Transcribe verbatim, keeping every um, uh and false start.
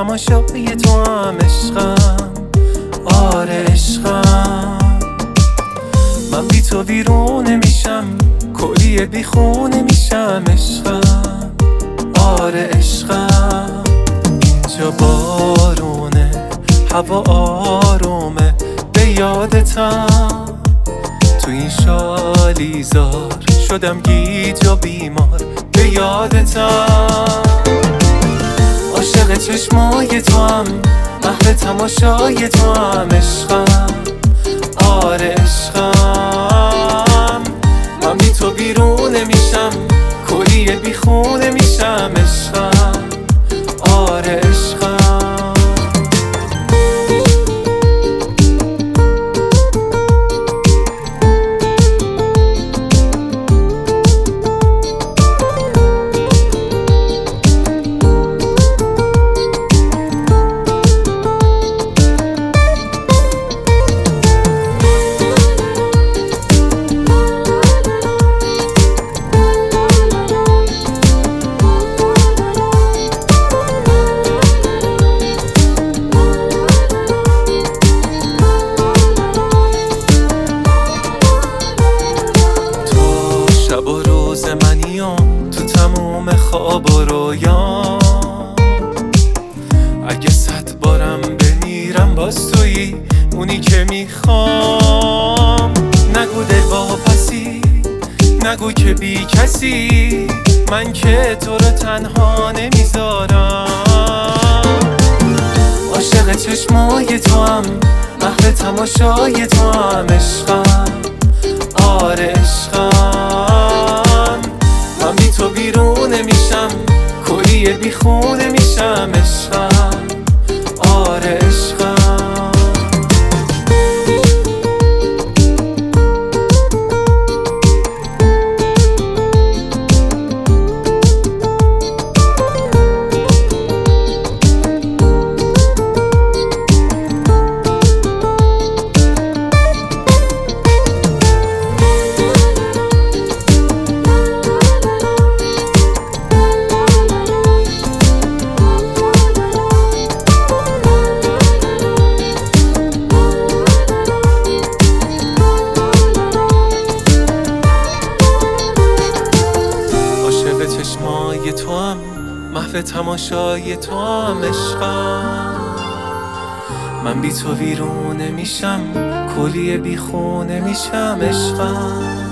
تماشای تو هم عشقم، آره عشقم. من بی تو ویرونه میشم، کلیه بی خونه میشم عشقم، آره عشقم. اینجا بارونه، هوا آرومه، به یادتم. تو این شالیزار شدم گیج و بیمار، به یادتم. عاشق چشمای تو هم، محو تماشای تو هم عشقم، آره عشقم. من بی تو بیرونه میشم، کلیه بی خونه میشم عشقم، آره عشقم. تو تموم خواب و رویام، اگه صد بارم بمیرم باز تویی اونی که میخوام. نگو دل واپسی، نگو که بی کسی، من که تو رو تنها نمیذارم. عاشق چشمای تو هم، محو تماشای تو هم عشقم، آره عشقم. من بی تو بیرونه میشم، کلیه بی خونه میشم عشقم، آره عشقم. چشمای تو هم، محو تماشای تو هم عشقم. من بی تو ویرونه میشم، کلیه بی خونه میشم عشقم.